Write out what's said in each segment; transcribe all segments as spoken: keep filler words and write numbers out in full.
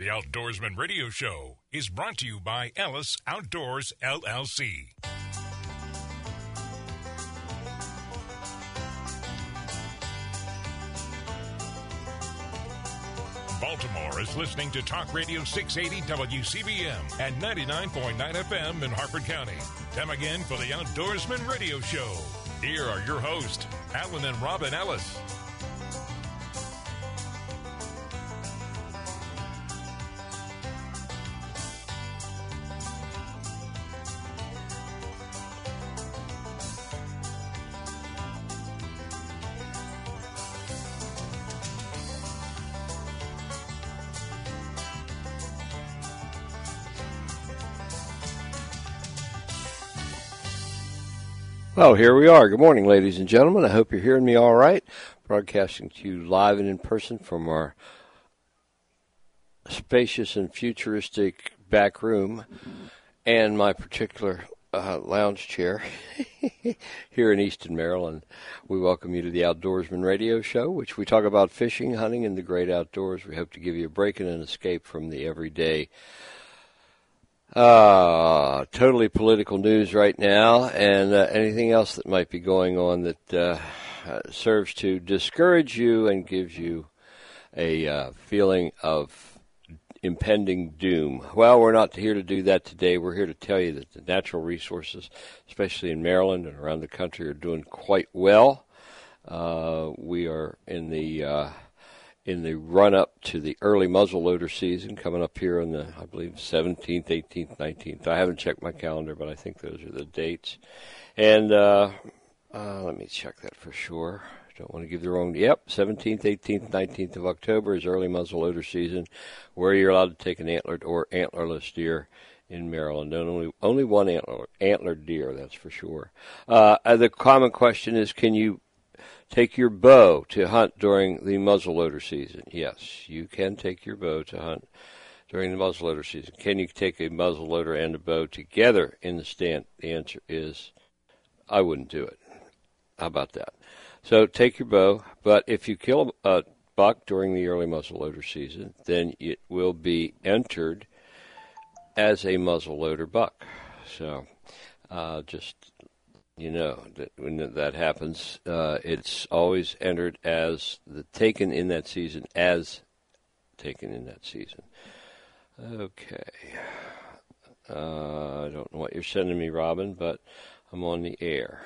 The Outdoorsman Radio Show is brought to you by Ellis Outdoors, L L C. Baltimore is listening to Talk Radio six eighty W C B M and ninety-nine point nine F M in Harford County. Time again for the Outdoorsman Radio Show. Here are your hosts, Alan and Robin Ellis. Well, here we are. Good morning, ladies and gentlemen. I hope you're hearing me all right. Broadcasting to you live and in person from our spacious and futuristic back room and my particular uh, lounge chair here in Easton, Maryland. We welcome you to the Outdoorsman Radio Show, which we talk about fishing, hunting, and the great outdoors. We hope to give you a break and an escape from the everyday Uh, totally political news right now, and uh, anything else that might be going on that uh, uh, serves to discourage you and gives you a uh, feeling of impending doom. Well, we're not here to do that today. We're here to tell you that the natural resources, especially in Maryland and around the country, are doing quite well. Uh, we are in the uh, in the run-up to the early muzzleloader season coming up here on the, I believe, seventeenth, eighteenth, nineteenth. I haven't checked my calendar, but I think those are the dates. And uh, uh, let me check that for sure. Don't want to give the wrong. Yep, seventeenth, eighteenth, nineteenth of October is early muzzleloader season, where you're allowed to take an antlered or antlerless deer in Maryland. And only only one antler, antlered deer, that's for sure. Uh, the common question is, can you take your bow to hunt during the muzzleloader season? Yes, you can take your bow to hunt during the muzzleloader season. Can you take a muzzleloader and a bow together in the stand? The answer is, I wouldn't do it. How about that? So take your bow, but if you kill a buck during the early muzzleloader season, then it will be entered as a muzzleloader buck. So uh, just... You know, that when that happens, uh, it's always entered as the taken in that season, as taken in that season. Okay. Uh, I don't know what you're sending me, Robin, but I'm on the air.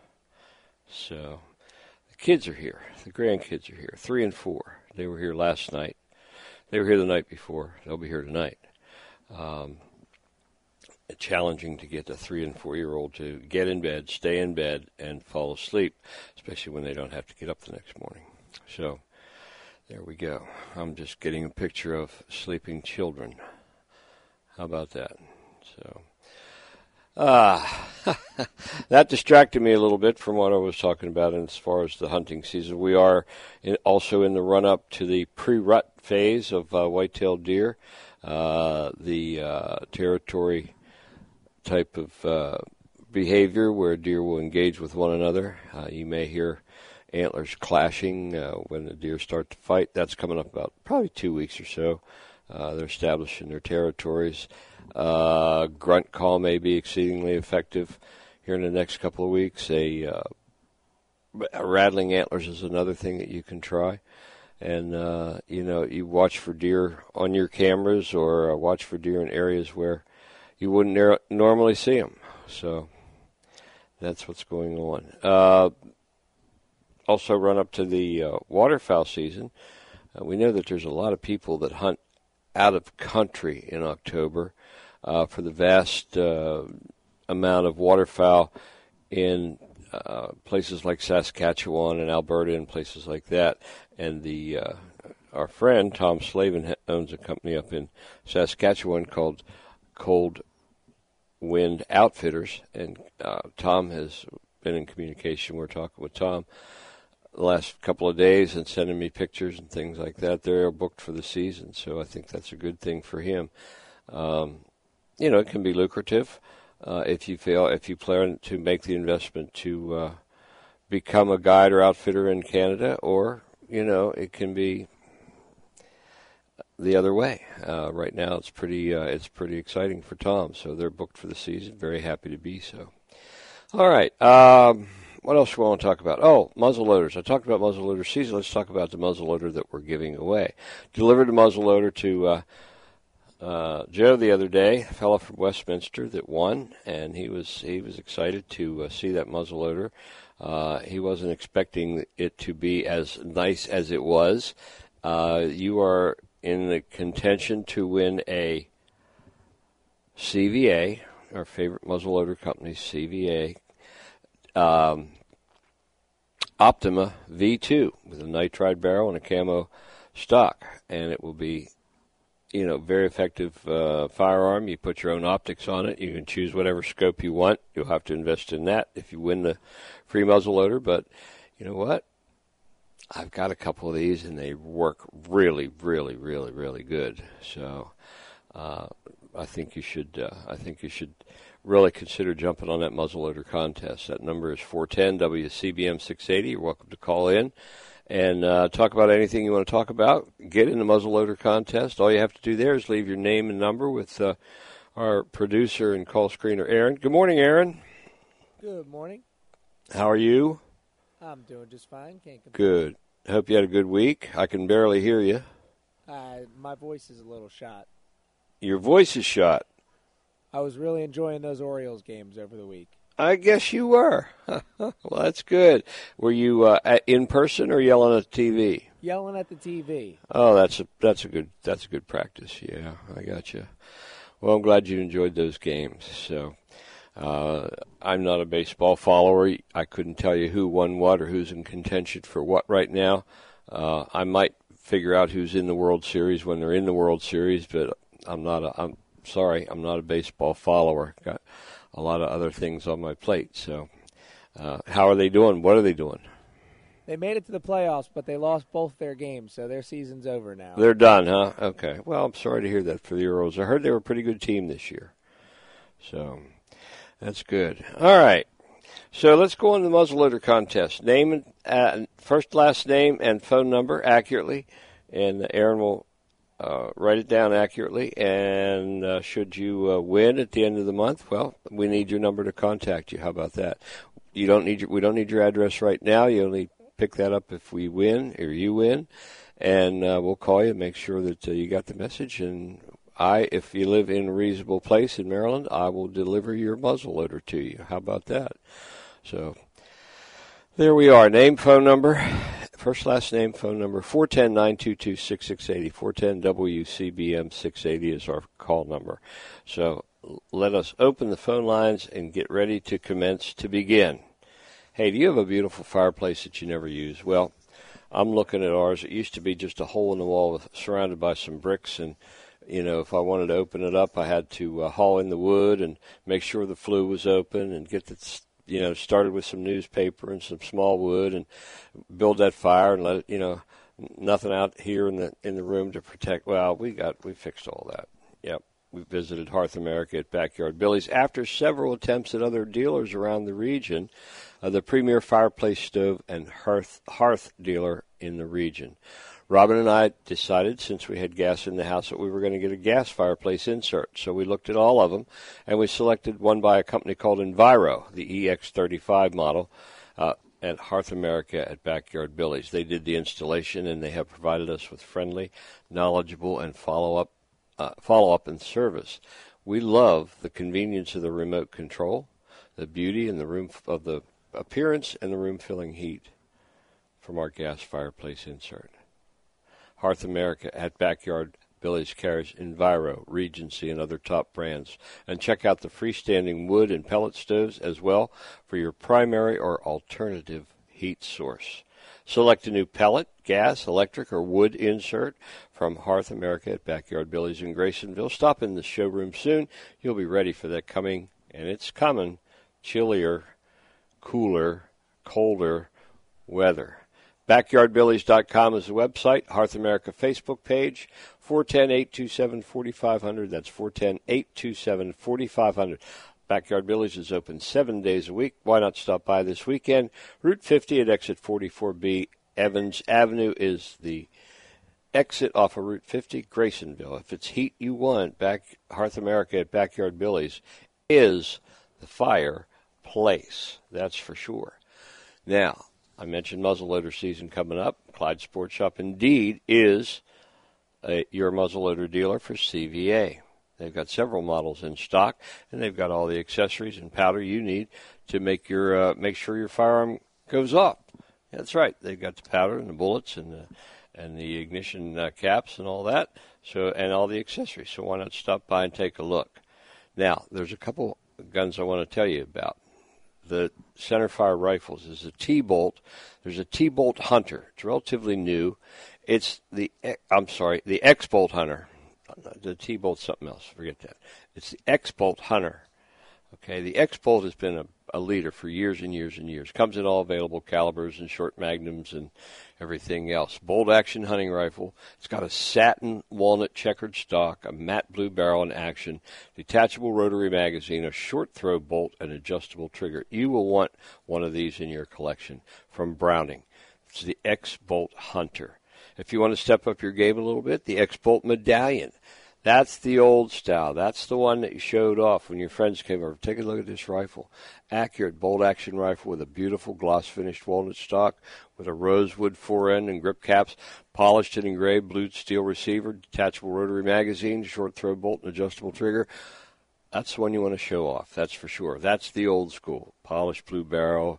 So the kids are here. The grandkids are here, three and four. They were here last night. They were here the night before. They'll be here tonight. Um Challenging to get a three and four year old to get in bed, stay in bed, and fall asleep, especially when they don't have to get up the next morning. So there we go. I'm just getting a picture of sleeping children. How about that? So ah, uh, that distracted me a little bit from what I was talking about as far as the hunting season. We are in, also in the run up to the pre-rut phase of uh, white-tailed deer. Uh, the uh, territory type of uh, behavior where deer will engage with one another. Uh, you may hear antlers clashing uh, when the deer start to fight. That's coming up about probably two weeks or so. Uh, they're establishing their territories. Uh, grunt call may be exceedingly effective here in the next couple of weeks. A, uh, rattling antlers is another thing that you can try. And, uh, you know, you watch for deer on your cameras or uh, watch for deer in areas where you wouldn't ner- normally see them. So that's what's going on. Uh, also run up to the uh, waterfowl season. Uh, we know that there's a lot of people that hunt out of country in October uh, for the vast uh, amount of waterfowl in uh, places like Saskatchewan and Alberta and places like that. And the uh, our friend Tom Slavin owns a company up in Saskatchewan called Cold Wind Outfitters, and uh, Tom has been in communication. We're talking with Tom the last couple of days and sending me pictures and things like that. They're booked for the season, so I think that's a good thing for him. Um, you know, it can be lucrative uh, if you fail, if you plan to make the investment to uh, become a guide or outfitter in Canada, or, you know, it can be the other way. Uh, right now, it's pretty uh, it's pretty exciting for Tom. So they're booked for the season. Very happy to be so. All right. Um, what else do we want to talk about? Oh, muzzleloaders. I talked about muzzleloader season. Let's talk about the muzzleloader that we're giving away. Delivered a muzzleloader to uh, uh, Joe the other day, a fellow from Westminster that won, and he was he was excited to uh, see that muzzleloader. Uh, he wasn't expecting it to be as nice as it was. Uh, you are in the contention to win a C V A, our favorite muzzleloader company, C V A, um, Optima V two with a nitride barrel and a camo stock, and it will be, you know, very effective uh, firearm. You put your own optics on it. You can choose whatever scope you want. You'll have to invest in that if you win the free muzzleloader. But you know what? I've got a couple of these, and they work really, really, really, really good. So uh, I think you should. Uh, I think you should really consider jumping on that muzzleloader contest. That number is four one zero W C B M six eighty. You're welcome to call in and uh, talk about anything you want to talk about. Get in the muzzleloader contest. All you have to do there is leave your name and number with uh, our producer and call screener, Aaron. Good morning, Aaron. Good morning. How are you? I'm doing just fine. Can't complain. Good. Hope you had a good week. I can barely hear you. Uh, my voice is a little shot. Your voice is shot. I was really enjoying those Orioles games over the week. I guess you were. Well, that's good. Were you uh, in person or yelling at the T V? Yelling at the T V. Oh, that's a that's a good that's a good practice. Yeah, I got you. Well, I'm glad you enjoyed those games. So, uh, I'm not a baseball follower. I couldn't tell you who won what or who's in contention for what right now. Uh, I might figure out who's in the World Series when they're in the World Series, but I'm not a. I'm sorry, I'm not a baseball follower. Got a lot of other things on my plate. So, uh, how are they doing? What are they doing? They made it to the playoffs, but they lost both their games, so their season's over now. They're done, huh? Okay. Well, I'm sorry to hear that for the Orioles. I heard they were a pretty good team this year. So, that's good. All right. So, let's go on to the muzzleloader contest. Name and uh, first, last name, and phone number accurately, and Aaron will uh, write it down accurately. And uh, should you uh, win at the end of the month, well, we need your number to contact you. How about that? You don't need your, we don't need your address right now. You only pick that up if we win or you win, and uh, we'll call you and make sure that uh, you got the message. And I, if you live in a reasonable place in Maryland, I will deliver your muzzleloader to you. How about that? So there we are. Name, phone number, first, last name, phone number, four one zero, nine two two, six six eight zero. four one zero W C B M six eighty is our call number. So let us open the phone lines and get ready to commence to begin. Hey, do you have a beautiful fireplace that you never use? Well, I'm looking at ours. It used to be just a hole in the wall with, surrounded by some bricks, and, you know, if I wanted to open it up, I had to uh, haul in the wood and make sure the flue was open and get the, you know, started with some newspaper and some small wood and build that fire and let it, you know, nothing out here in the in the room to protect. Well, we got, we fixed all that. Yep. We visited Hearth America at Backyard Billy's. After several attempts at other dealers around the region, uh, the premier fireplace stove and hearth, hearth dealer in the region. Robin and I decided, since we had gas in the house, that we were going to get a gas fireplace insert. So we looked at all of them, and we selected one by a company called Enviro, the E X thirty-five model, uh, at Hearth America at Backyard Billy's. They did the installation, and they have provided us with friendly, knowledgeable, and follow-up Uh, follow-up and service. We love the convenience of the remote control, the beauty and the room f- of the appearance and the room-filling heat from our gas fireplace insert. Hearth America at Backyard Billy's carries Enviro, Regency, and other top brands. And check out the freestanding wood and pellet stoves as well for your primary or alternative heat source. Select a new pellet, gas, electric, or wood insert from Hearth America at Backyard Billy's in Graysonville. Stop in the showroom soon. You'll be ready for that coming, and it's coming, chillier, cooler, colder weather. backyard billies dot com is the website. Hearth America Facebook page, four one zero, eight two seven, four five zero zero. That's four one zero, eight two seven, four five zero zero. Backyard Billy's is open seven days a week. Why not stop by this weekend? Route fifty at exit forty-four B, Evans Avenue is the exit off of Route fifty, Graysonville. If it's heat you want, back Hearth America at Backyard Billy's is the fireplace. That's for sure. Now, I mentioned muzzleloader season coming up. Clyde Sports Shop indeed is a, your muzzleloader dealer for C V A. They've got several models in stock, and they've got all the accessories and powder you need to make your uh, make sure your firearm goes off. That's right. They've got the powder and the bullets and the and the ignition uh, caps and all that. So and all the accessories. So why not stop by and take a look? Now, there's a couple of guns I want to tell you about. The centerfire rifles is a T-Bolt. There's a T-Bolt Hunter. It's relatively new. It's the I'm sorry, the X-Bolt Hunter. The T-Bolt's something else. Forget that. It's the X-Bolt Hunter. Okay, the X-Bolt has been a, a leader for years and years and years. Comes in all available calibers and short magnums and everything else. Bolt action hunting rifle. It's got a satin walnut checkered stock, a matte blue barrel in action, detachable rotary magazine, a short throw bolt, and adjustable trigger. You will want one of these in your collection from Browning. It's the X-Bolt Hunter. If you want to step up your game a little bit, the X-Bolt Medallion. That's the old style. That's the one that you showed off when your friends came over. Take a look at this rifle. Accurate bolt-action rifle with a beautiful gloss-finished walnut stock with a rosewood fore-end and grip caps, polished and engraved blue steel receiver, detachable rotary magazine, short-throw bolt, and adjustable trigger. That's the one you want to show off, that's for sure. That's the old school. Polished blue barrel,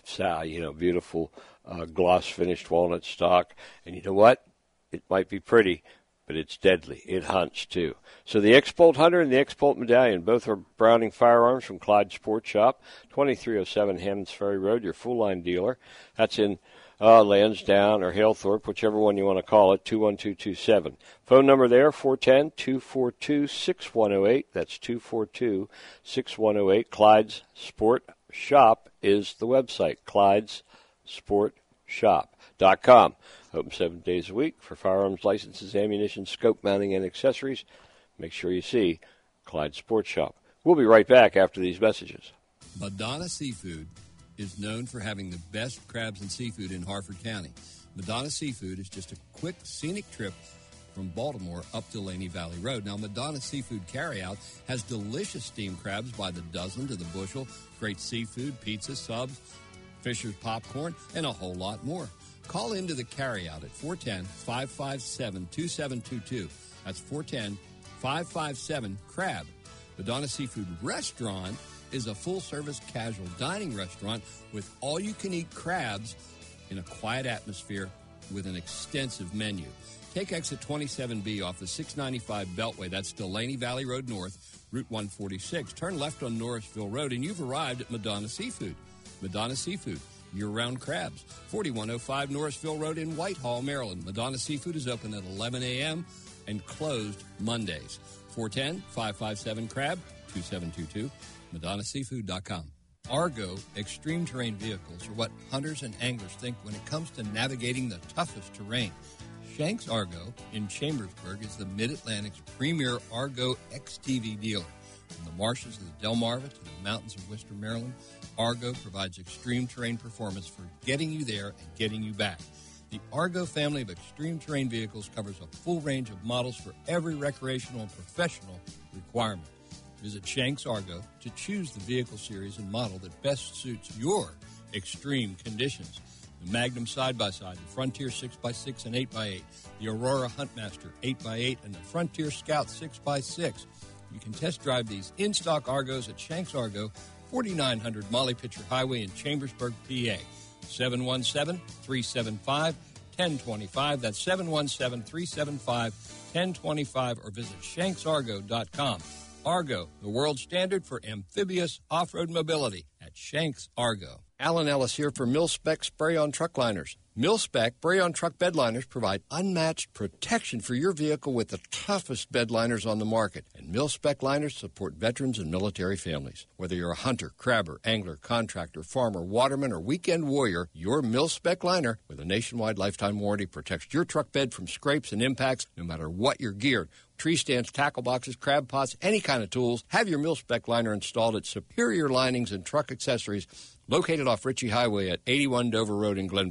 you know, beautiful uh, gloss-finished walnut stock. And you know what? It might be pretty, but it's deadly. It hunts, too. So the X-Bolt Hunter and the X-Bolt Medallion, both are Browning firearms from Clyde Sports Shop, twenty-three oh seven Hammonds Ferry Road, your full-line dealer. That's in uh, Lansdowne or Halethorpe, whichever one you want to call it, two one two two seven. Phone number there, four one zero, two four two, six one zero eight. That's two four two, six one zero eight. Clyde's Sport Shop is the website, Clyde's Sport Shop dot com. Open seven days a week for firearms licenses, ammunition, scope mounting, and accessories. Make sure you see Clyde Sports Shop. We'll be right back after these messages. Madonna Seafood is known for having the best crabs and seafood in Harford County. Madonna Seafood is just a quick, scenic trip from Baltimore up to Laney Valley Road. Now, Madonna Seafood Carryout has delicious steamed crabs by the dozen to the bushel, great seafood, pizza, subs, Fisher's popcorn, and a whole lot more. Call into the carryout at four one zero, five five seven, two seven two two. That's four one zero, five five seven, CRAB. Madonna Seafood Restaurant is a full-service casual dining restaurant with all-you-can-eat crabs in a quiet atmosphere with an extensive menu. Take exit twenty-seven B off the six ninety-five Beltway. That's Delaney Valley Road North, Route one forty-six. Turn left on Norrisville Road, and you've arrived at Madonna Seafood. Madonna Seafood, year-round crabs. forty-one oh five Norrisville Road in Whitehall, Maryland. Madonna Seafood is open at eleven a.m. and closed Mondays. four one zero, five five seven, CRAB, two seven two two, Madonna Seafood dot com. Argo extreme terrain vehicles are what hunters and anglers think when it comes to navigating the toughest terrain. Shanks Argo in Chambersburg is the Mid-Atlantic's premier Argo X T V dealer. From the marshes of the Delmarva to the mountains of Worcester, Maryland, Argo provides extreme terrain performance for getting you there and getting you back. The Argo family of extreme terrain vehicles covers a full range of models for every recreational and professional requirement. Visit Shanks Argo to choose the vehicle series and model that best suits your extreme conditions. The Magnum side-by-side, the Frontier six by six and eight by eight, the Aurora Huntmaster eight by eight, and the Frontier Scout six by six. You can test drive these in-stock Argos at Shanks Argo, forty-nine hundred Molly Pitcher Highway in Chambersburg, P A. seven one seven, three seven five, one zero two five. That's seven one seven, three seven five, one zero two five, or visit shanks argo dot com. Argo, the world standard for amphibious off-road mobility at Shanks Argo. Alan Ellis here for Mil-Spec Spray-On Truck Liners. Mil-Spec Spray-On Truck Bed Liners provide unmatched protection for your vehicle with the toughest bed liners on the market. And Mil-Spec liners support veterans and military families. Whether you're a hunter, crabber, angler, contractor, farmer, waterman, or weekend warrior, your Mil-Spec liner with a nationwide lifetime warranty protects your truck bed from scrapes and impacts no matter what you're geared. Tree stands, tackle boxes, crab pots, any kind of tools. Have your Mil-Spec liner installed at Superior Linings and Truck Accessories, located off Ritchie Highway at eighty-one Dover Road in Glen Burnie. Call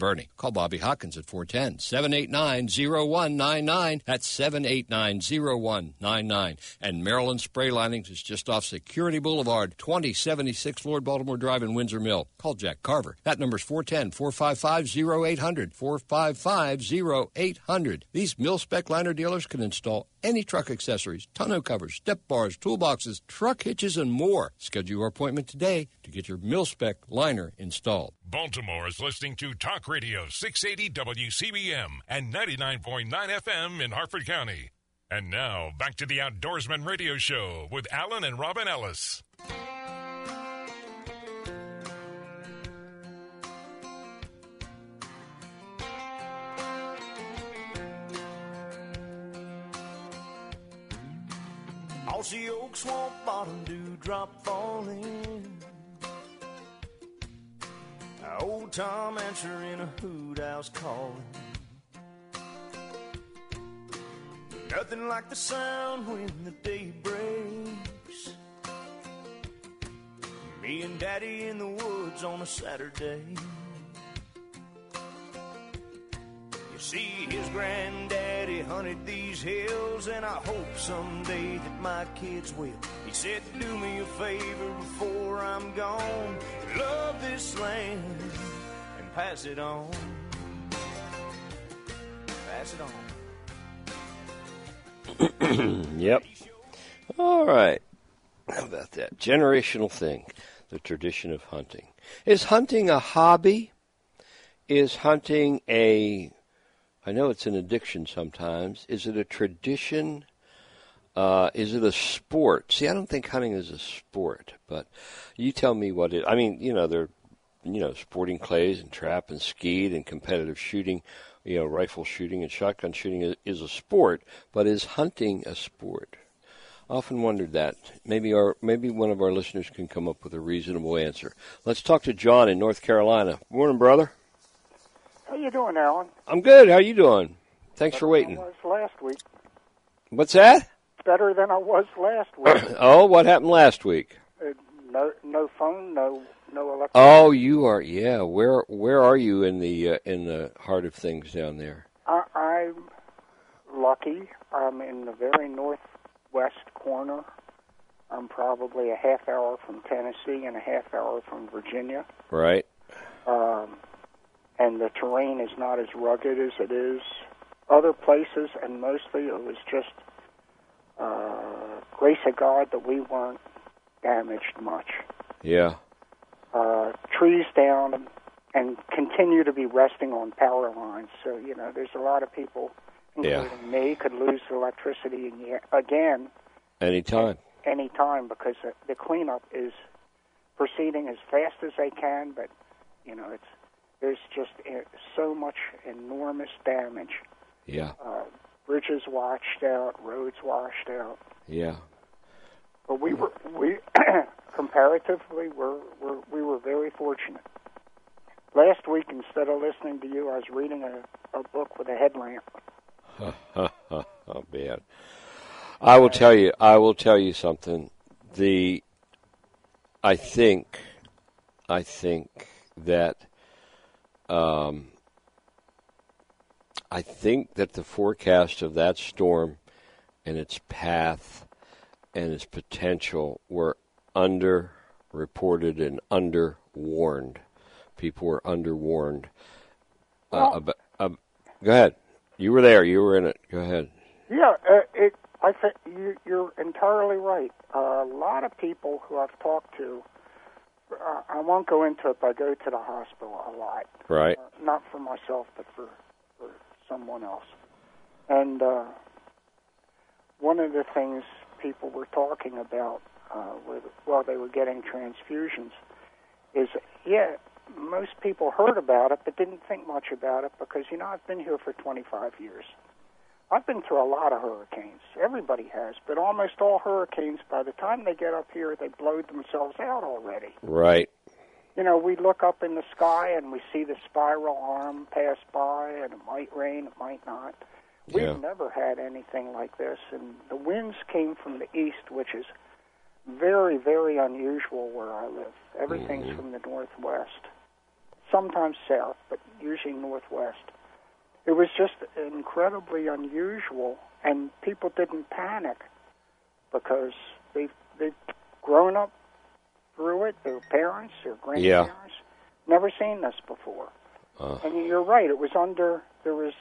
Call Bobby Hopkins at four one zero, seven eight nine, zero one nine nine. That's seven eight nine, zero one nine nine. And Maryland Spray Linings is just off Security Boulevard, twenty seventy-six Lord Baltimore Drive in Windsor Mill. Call Jack Carver. That number's four one zero, four five five, zero eight zero zero, four five five, zero eight zero zero. These mil-spec liner dealers can install any truck accessories, tonneau covers, step bars, toolboxes, truck hitches, and more. Schedule your appointment today to get your mil-spec liner installed. Baltimore is listening to Talk Radio six eighty W C B M and ninety-nine point nine F M in Harford County. And now, back to the Outdoorsman Radio Show with Alan and Robin Ellis. Mossy oak, swamp bottom, dewdrop falling. Old Tom answering a hoot house calling. Nothing like the sound when the day breaks. Me and Daddy in the woods on a Saturday. You see, his granddaddy hunted these hills, and I hope someday that my kids will. He said, do me a favor before I'm gone. Love this land and pass it on. Pass it on. Yep. All right. How about that? Generational thing, the tradition of hunting. Is hunting a hobby? Is hunting a, I know it's an addiction sometimes. Is it a tradition? Uh, is it a sport? See, I don't think hunting is a sport, but you tell me what it, I mean, you know, there, you know, sporting clays and trap and skeet and competitive shooting. You know, rifle shooting and shotgun shooting is, is a sport, but is hunting a sport? I often wondered that. Maybe our maybe one of our listeners can come up with a reasonable answer. Let's talk to John in North Carolina. Morning, brother. How you doing, Alan? I'm good. How you doing? Thanks Better for waiting. Than I was last week. What's that? Better than I was last week. Oh, what happened last week? Uh, no, no phone, no, no electricity. Oh, you are. Yeah. Where Where are you in the uh, in the heart of things down there? I, I'm lucky. I'm in the very northwest corner. I'm probably a half hour from Tennessee and a half hour from Virginia. Right. Um, and the terrain is not as rugged as it is other places, and mostly it was just uh, grace of God that we weren't damaged much. Yeah. Uh, trees down and, and continue to be resting on power lines. So, you know, there's a lot of people, including yeah. me, could lose electricity again. Anytime. Anytime, because the cleanup is proceeding as fast as they can, but, you know, it's there's just so much enormous damage. Yeah. Uh, bridges washed out, roads washed out. Yeah. But we were we comparatively we're, we're we were very fortunate. Last week, instead of listening to you, I was reading a, a book with a headlamp. Oh man! I will tell you. I will tell you something. The I think, I think that. Um, I think that the forecast of that storm and its path and its potential were under-reported and under-warned. People were under-warned. Well, uh, about, uh, go ahead. You were there. You were in it. Go ahead. Yeah, uh, it, I think you, you're entirely right. Uh, a lot of people who I've talked to, uh, I won't go into it, but I go to the hospital a lot. Right. Uh, not for myself, but for, for someone else. And uh, one of the things people were talking about uh, with, while they were getting transfusions is, yeah, most people heard about it but didn't think much about it because, you know, I've been here for twenty-five years. I've been through a lot of hurricanes. Everybody has, but almost all hurricanes, by the time they get up here, they blow themselves out already. Right. You know, we look up in the sky and we see the spiral arm pass by, and it might rain, it might not. We've Yeah. never had anything like this, and the winds came from the east, which is very, very unusual where I live. Everything's Mm-hmm. from the northwest. sometimes south, but usually northwest. It was just incredibly unusual, and people didn't panic because they've, they've grown up through it, their parents, their grandparents, yeah. never seen this before. Uh. And you're right, it was under, there was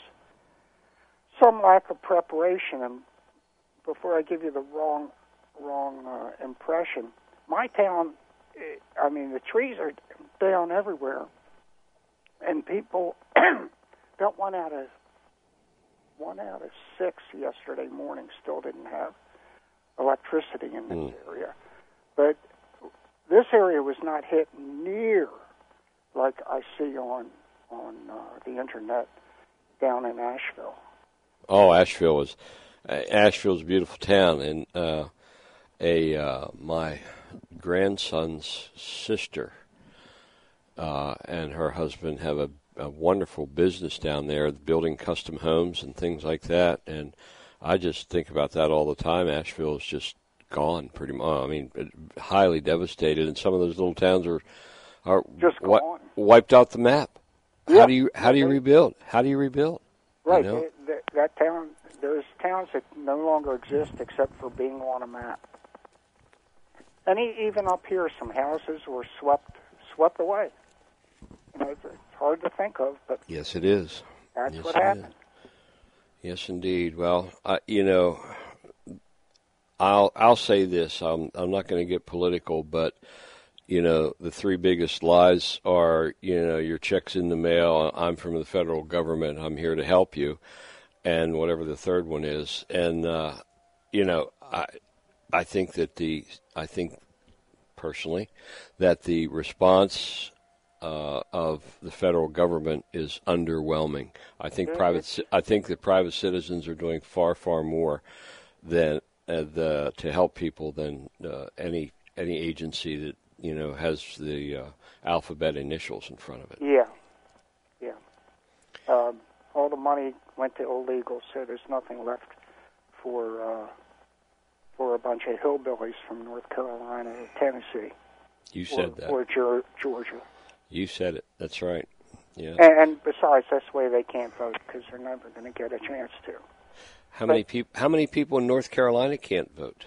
some lack of preparation. And before I give you the wrong wrong uh, impression, my town, I mean, the trees are down everywhere, and people, about one out of one out of six yesterday morning still didn't have electricity in this mm. area. But this area was not hit near like I see on on uh, the internet down in Asheville. Oh, Asheville was uh, Asheville's a beautiful town, and uh, a uh, my grandson's sister uh, and her husband have a, a wonderful business down there, building custom homes and things like that. And I just think about that all the time. Asheville is just gone, pretty much. I mean, highly devastated, and some of those little towns are are just wi- gone. wiped off the map. Yeah. How do you how do you rebuild? How do you rebuild? Right, You know? it, that, that town. There's towns that no longer exist except for being on a map. And e- even up here, some houses were swept swept away. You know, it's, it's hard to think of, but Yes, it is. that's Yes, what it happened. is. Yes, indeed. Well, I, you know, I'll I'll say this. I'm I'm not going to get political, but you know, the three biggest lies are, you know, your check's in the mail. I'm from the federal government. I'm here to help you, and whatever the third one is. And uh, you know, I I think that the I think personally that the response Uh, of the federal government is underwhelming. I think private. I think that private citizens are doing far, far more than uh, the to help people than uh, any any agency that you know has the uh, alphabet initials in front of it. Yeah, yeah. Um, all the money went to illegals, so there's nothing left for uh, for a bunch of hillbillies from North Carolina or Tennessee. You said or, that. Or Ger- Georgia. You said it. That's right. Yeah. And, and besides, that's the way they can't vote because they're never going to get a chance to. How but, many people? How many people in North Carolina can't vote?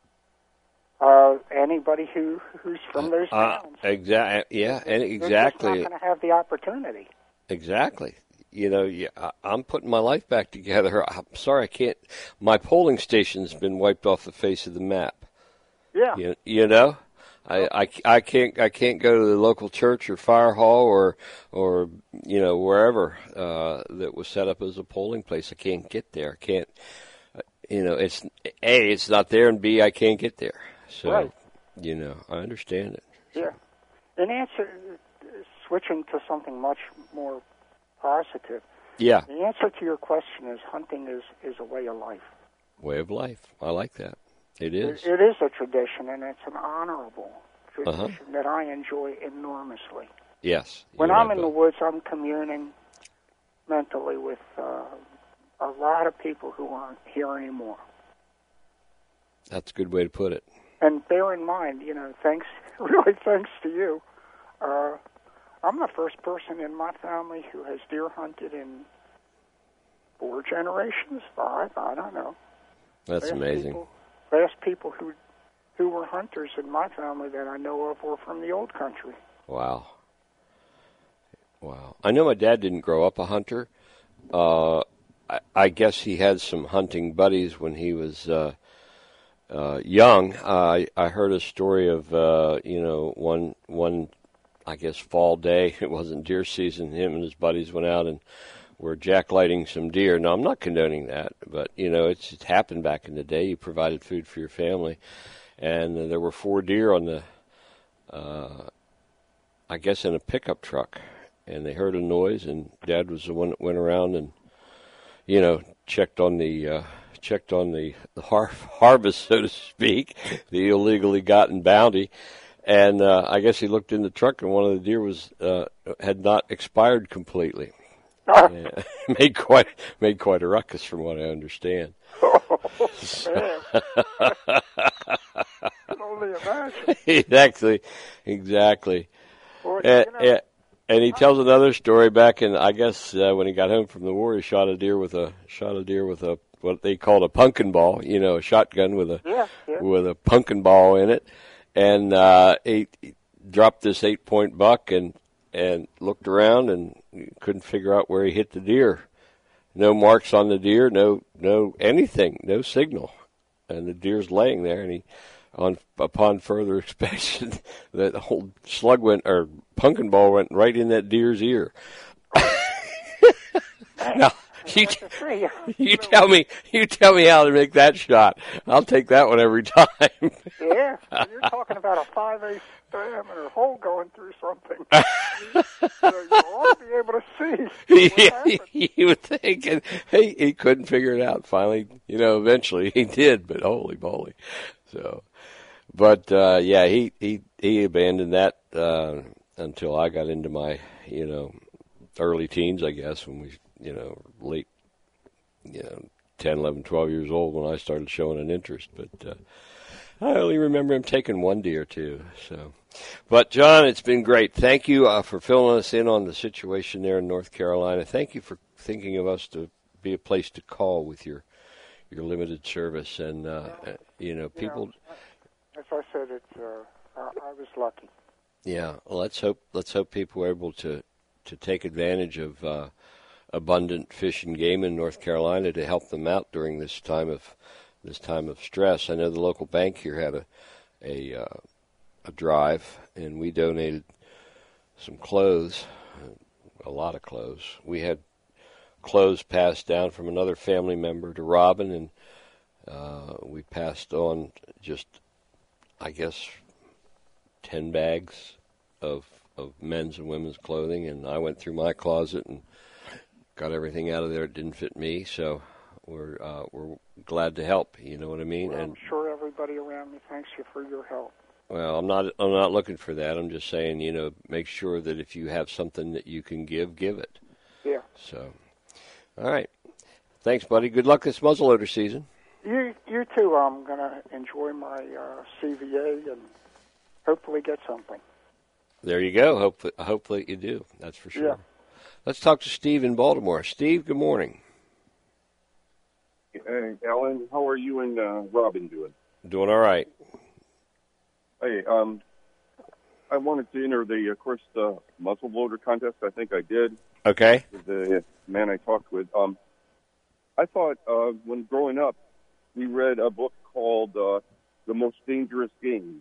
Uh, anybody who who's from those uh, towns. Exactly. Yeah. And They're exactly. just not going to have the opportunity. Exactly. You know, yeah, I'm putting my life back together. I'm sorry, I can't. My polling station's been wiped off the face of the map. Yeah. You, you know. I, I, I can't I can't go to the local church or fire hall or or you know wherever uh, that was set up as a polling place. I can't get there. I can't you know it's A, it's not there, and B, I can't get there. So right. you know I understand it. Yeah. In answer, switching to something much more positive. Yeah. The answer to your question is hunting is, is a way of life. Way of life. I like that. It is. It, it is a tradition, and it's an honorable tradition uh-huh. that I enjoy enormously. Yes. When I'm in the woods, I'm communing mentally with uh, a lot of people who aren't here anymore. That's a good way to put it. And bear in mind, you know, thanks, really thanks to you, uh, I'm the first person in my family who has deer hunted in four generations, five, I don't know. That's last amazing. People, last people who who were hunters in my family that I know of were from the old country. Wow. Wow. I know my dad didn't grow up a hunter. Uh, I, I guess he had some hunting buddies when he was uh, uh, young. Uh, I, I heard a story of, uh, you know, one, one, I guess, fall day. It wasn't deer season. Him and his buddies went out and were jacklighting some deer. Now, I'm not condoning that, but, you know, it's, it's happened back in the day. You provided food for your family. And uh, there were four deer on the, uh, I guess, in a pickup truck. And they heard a noise, and Dad was the one that went around and, you know, checked on the uh, checked on the, the har- harvest, so to speak, the illegally gotten bounty. And uh, I guess he looked in the truck, and one of the deer was uh, had not expired completely. Yeah, made quite made quite a ruckus, from what I understand. Oh, man. I can only imagine. Exactly, exactly. Well, Uh, you know, uh, And he tells another story back in, I guess, uh, when he got home from the war, he shot a deer with a shot a deer with a what they called a pumpkin ball, you know, a shotgun with a Yeah, yeah. with a pumpkin ball in it, and uh, he, he dropped this eight point buck and and looked around and couldn't figure out where he hit the deer. No marks on the deer, no no anything, no signal, and the deer's laying there, and he. On upon further inspection, the whole slug went or pumpkin ball went right in that deer's ear. Now, you, t- you tell me, you tell me how to make that shot. I'll take that one every time. Yeah, you're talking about a five-eighths diameter hole going through something. So you ought to be able to see. Yeah, he, he was thinking, hey, he couldn't figure it out. Finally, you know, eventually he did, but holy moly! So. But, uh, yeah, he, he, he abandoned that uh, until I got into my, you know, early teens, I guess, when we, you know, late, you know, ten, eleven, twelve years old when I started showing an interest. But uh, I only remember him taking one deer, too. So, but, John, it's been great. Thank you uh, for filling us in on the situation there in North Carolina. Thank you for thinking of us to be a place to call with your, your limited service. And, uh, you know, people... Yeah. As I said, it's, uh, I, I was lucky. Yeah, well, let's hope let's hope people are able to, to take advantage of uh, abundant fish and game in North Carolina to help them out during this time of this time of stress. I know the local bank here had a a, uh, a drive, and we donated some clothes, a lot of clothes. We had clothes passed down from another family member to Robin, and uh, we passed on just. I guess, ten bags of of men's and women's clothing, and I went through my closet and got everything out of there. It didn't fit me, so we're uh, we're glad to help. You know what I mean? Well, and I'm sure everybody around me thanks you for your help. Well, I'm not I'm not looking for that. I'm just saying, you know, make sure that if you have something that you can give, give it. Yeah. So, all right. Thanks, buddy. Good luck this muzzleloader season. You, you too. I'm going to enjoy my uh, C V A and hopefully get something. There you go. Hopefully, hopefully you do. That's for sure. Yeah. Let's talk to Steve in Baltimore. Steve, good morning. Hey, Alan, how are you and uh, Robin doing? Doing all right. Hey, um, I wanted to enter the, of course, the muzzleloader contest. I think I did. Okay. With the man I talked with. Um, I thought uh, when growing up, we read a book called uh, The Most Dangerous Game.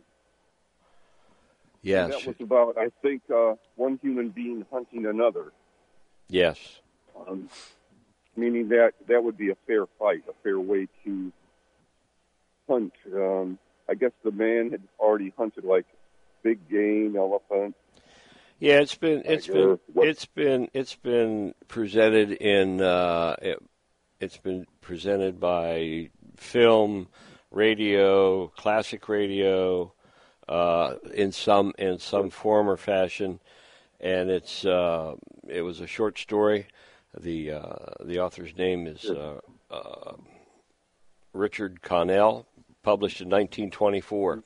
Yes. And that was about, I think, uh, one human being hunting another. Yes. Um, meaning that that would be a fair fight, a fair way to hunt. Um, I guess the man had already hunted like big game, elephant. Yeah, it's been it's tiger, been what? it's been it's been presented in uh, it, it's been presented by film, radio, classic radio, uh, in some in some form or fashion, and it's uh, it was a short story. The uh, the author's name is uh, uh, Richard Connell, published in nineteen twenty-four.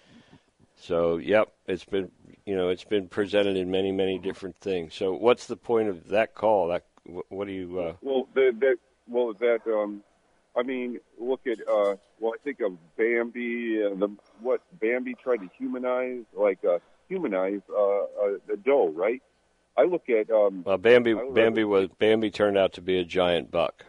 So, yep, it's been you know it's been presented in many many different things. So, what's the point of that call? That what do you? Uh... Well, that, that well that um, I mean, look at uh, well, I think of Bambi and the what Bambi tried to humanize, like uh, humanize uh, uh, the doe, right? I look at um, well, Bambi. I Bambi was Bambi turned out to be a giant buck.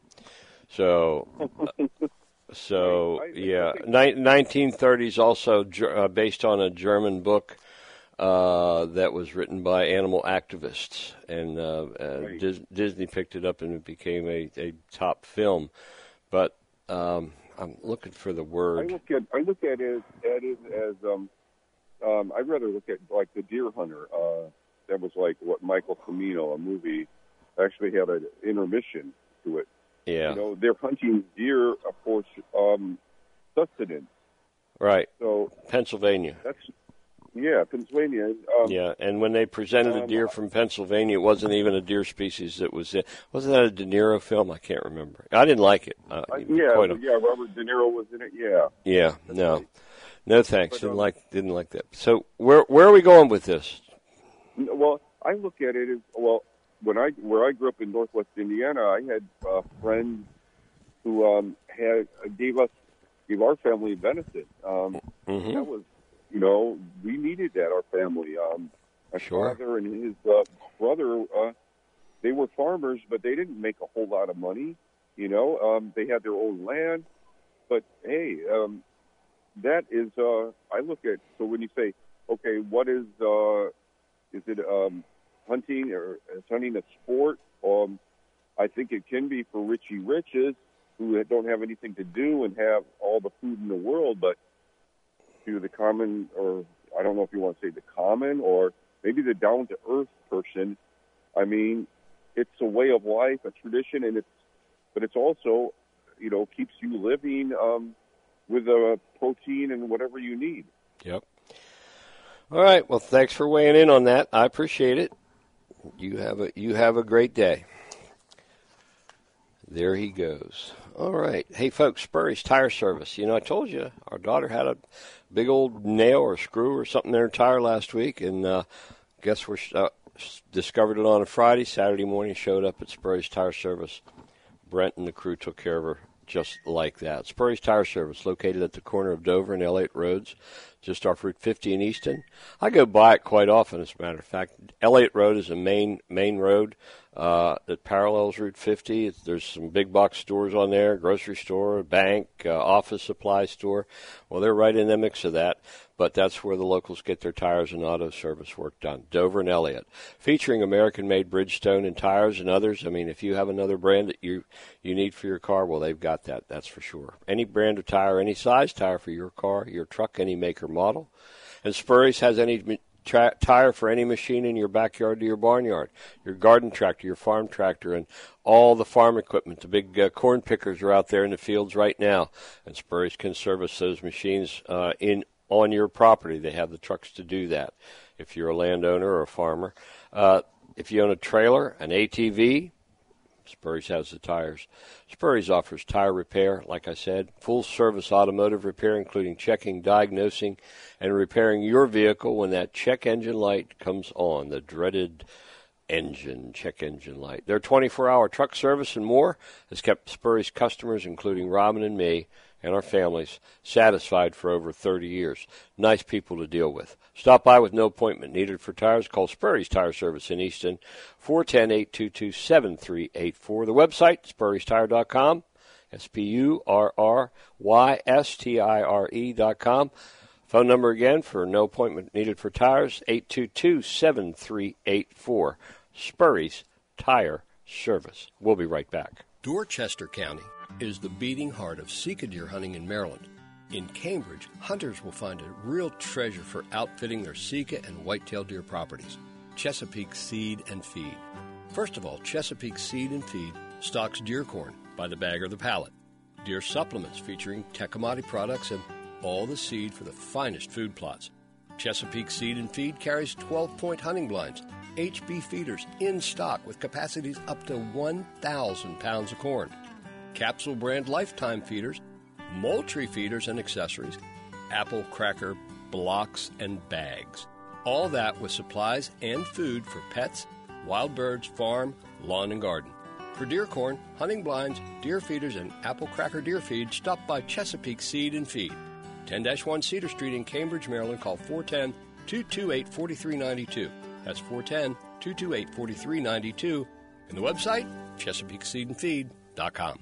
So, uh, so I, I, yeah, I Ni- nineteen thirties also uh, based on a German book uh, that was written by animal activists, and uh, uh, Right. Dis- Disney picked it up and it became a, a top film. But um, I'm looking for the I word. look at I look at it at it as um, um, I'd rather look at like The Deer Hunter. Uh, that was like what Michael Cimino, a movie, actually had an intermission to it. Yeah, You know, they're hunting deer for um, sustenance. right. So Pennsylvania. that's yeah, Pennsylvania. Um, Yeah, and when they presented a um, deer from Pennsylvania, it wasn't even a deer species that was it. Wasn't that a De Niro film? I can't remember. I didn't like it. Uh, uh, yeah, quite a- yeah. Robert De Niro was in it. Yeah. yeah, no, no thanks. But, Didn't um, like didn't like that. So where where are we going with this? Well, I look at it as, well, when I where I grew up in Northwest Indiana, I had uh, friends who um, had gave us gave our family a benefit. Um, mm-hmm. That was, you know, we needed that, our family. Um, my sure. father and his uh, brother, uh, they were farmers, but they didn't make a whole lot of money. You know, um, they had their own land, but hey, um, that is. Uh, I look at so when you say, okay, what is uh, is it um, hunting or is hunting a sport? Um, I think it can be for Richie Riches who don't have anything to do and have all the food in the world, but to the common, or I don't know if you want to say the common, or maybe the down-to-earth person, I mean, it's a way of life, a tradition, and it's, but it's also, you know, keeps you living um, with a protein and whatever you need. Yep. All right. Well, thanks for weighing in on that. I appreciate it. You have a you have a great day. There he goes. All right. Hey, folks, Spurry's Tire Service. You know, I told you our daughter had a big old nail or screw or something in her tire last week, and uh, guess we uh, discovered it on a Friday. Saturday morning, showed up at Spurry's Tire Service. Brent and the crew took care of her just like that. Spurry's Tire Service, located at the corner of Dover and L eight Roads, just off Route fifty in Easton. I go by it quite often, as a matter of fact. L eight Road is a main main road uh, that parallels Route fifty. There's some big box stores on there, grocery store, bank, uh, office supply store. Well, they're right in the mix of that, but that's where the locals get their tires and auto service work done. Dover and Elliott, featuring American-made Bridgestone and tires and others. I mean, if you have another brand that you you need for your car, well, they've got that, that's for sure. Any brand of tire, any size tire for your car, your truck, any make or model. And Spurry's has any tra- tire for any machine in your backyard to your barnyard, your garden tractor, your farm tractor, and all the farm equipment. The big uh, corn pickers are out there in the fields right now, and Spurry's can service those machines uh, in on your property. They have the trucks to do that if you're a landowner or a farmer. Uh, if you own a trailer, an A T V, Spurry's has the tires. Spurry's offers tire repair, like I said, full-service automotive repair, including checking, diagnosing, and repairing your vehicle when that check engine light comes on, the dreaded engine, check engine light. Their twenty-four hour truck service and more has kept Spurry's customers, including Robin and me, and our families satisfied for over thirty years. Nice people to deal with. Stop by with no appointment needed for tires. Call Spurry's Tire Service in Easton, four one zero, eight two two, seven three eight four. The website, spurrys tire dot com, S P U R R Y S T I R E dot com. Phone number again for no appointment needed for tires, eight two two, seven three eight four. Spurry's Tire Service. We'll be right back. Dorchester County is the beating heart of Sika deer hunting in Maryland. In Cambridge, hunters will find a real treasure for outfitting their Sika and whitetail deer properties, Chesapeake Seed and Feed. First of all, Chesapeake Seed and Feed stocks deer corn by the bag or the pallet, deer supplements featuring Tecomate products, and all the seed for the finest food plots. Chesapeake Seed and Feed carries twelve-point hunting blinds, H B feeders in stock with capacities up to one thousand pounds of corn, capsule brand lifetime feeders, Moultrie feeders and accessories, apple cracker blocks and bags. All that with supplies and food for pets, wild birds, farm, lawn, and garden. For deer corn, hunting blinds, deer feeders, and apple cracker deer feed, stop by Chesapeake Seed and Feed. ten dash one Cedar Street in Cambridge, Maryland. Call four one zero, two two eight, four three nine two. That's four one zero, two two eight, four three nine two. And the website, chesapeake seed and feed dot com.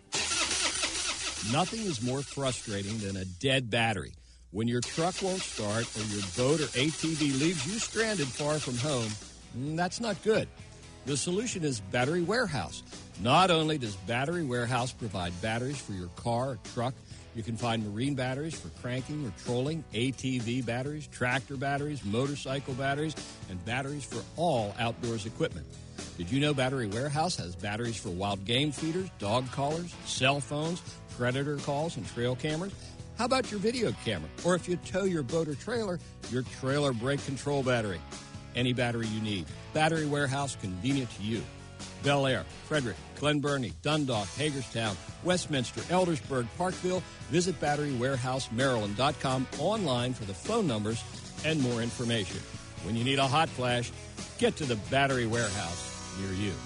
Nothing is more frustrating than a dead battery. When your truck won't start or your boat or A T V leaves you stranded far from home, that's not good. The solution is Battery Warehouse. Not only does Battery Warehouse provide batteries for your car or truck, you can find marine batteries for cranking or trolling, A T V batteries, tractor batteries, motorcycle batteries, and batteries for all outdoors equipment. Did you know Battery Warehouse has batteries for wild game feeders, dog collars, cell phones, predator calls, and trail cameras? How about your video camera? Or if you tow your boat or trailer, your trailer brake control battery. Any battery you need. Battery Warehouse, convenient to you. Bel Air, Frederick, Glen Burnie, Dundalk, Hagerstown, Westminster, Eldersburg, Parkville. Visit battery warehouse maryland dot com online for the phone numbers and more information. When you need a hot flash, Get to the Battery Warehouse near you.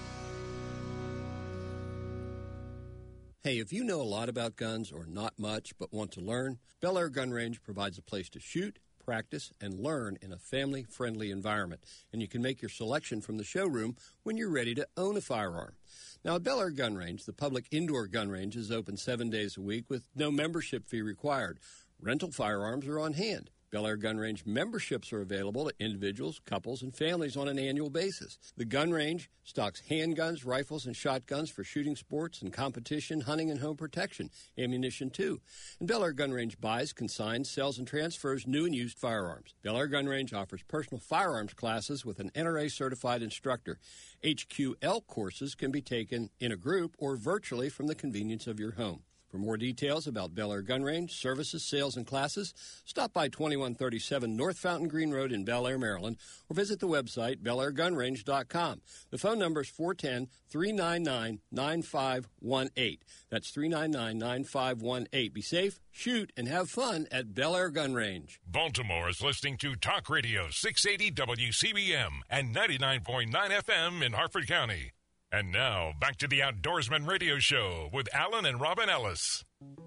Hey, if you know a lot about guns or not much but want to learn, Bel Air Gun Range provides a place to shoot, practice, and learn in a family-friendly environment. And you can make your selection from the showroom when you're ready to own a firearm. Now, at Bel Air Gun Range, the public indoor gun range is open seven days a week with no membership fee required. Rental firearms are on hand. Bel Air Gun Range memberships are available to individuals, couples, and families on an annual basis. The gun range stocks handguns, rifles, and shotguns for shooting sports and competition, hunting, and home protection. Ammunition, too. And Bel Air Gun Range buys, consigns, sells, and transfers new and used firearms. Bel Air Gun Range offers personal firearms classes with an N R A-certified instructor. H Q L courses can be taken in a group or virtually from the convenience of your home. For more details about Bel Air Gun Range, services, sales, and classes, stop by twenty-one thirty-seven North Fountain Green Road in Bel Air, Maryland, or visit the website bel air gun range dot com. The phone number is four one zero, three nine nine, nine five one eight. That's three nine nine, nine five one eight. Be safe, shoot, and have fun at Bel Air Gun Range. Baltimore is listening to Talk Radio six eighty W C B M and ninety-nine point nine F M in Harford County. And now, back to the Outdoorsman Radio Show with Alan and Robin Ellis.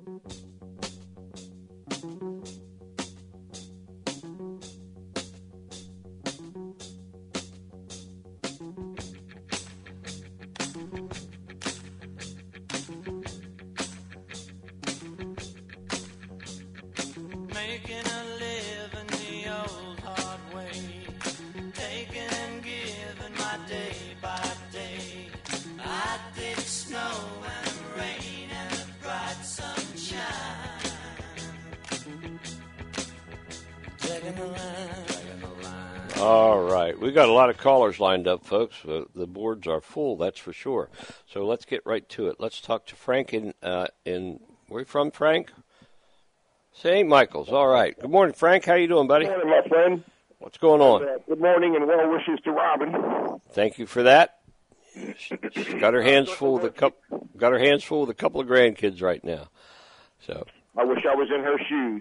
Making a living the old hard way, taking and giving my day by day. I did snow and rain and bright sunshine. Taking the line, taking the line. All right. We got a lot of callers lined up, folks. Uh, the boards are full, that's for sure. So let's get right to it. Let's talk to Frank in, uh, in where are you from, Frank? Saint Michael's. All right. Good morning, Frank. How you doing, buddy? Good morning, my friend. What's going on? Uh, good morning and well wishes to Robin. Thank you for that. She's got her hands full with a couple. Got her hands full with a couple of grandkids right now. So I wish I was in her shoes.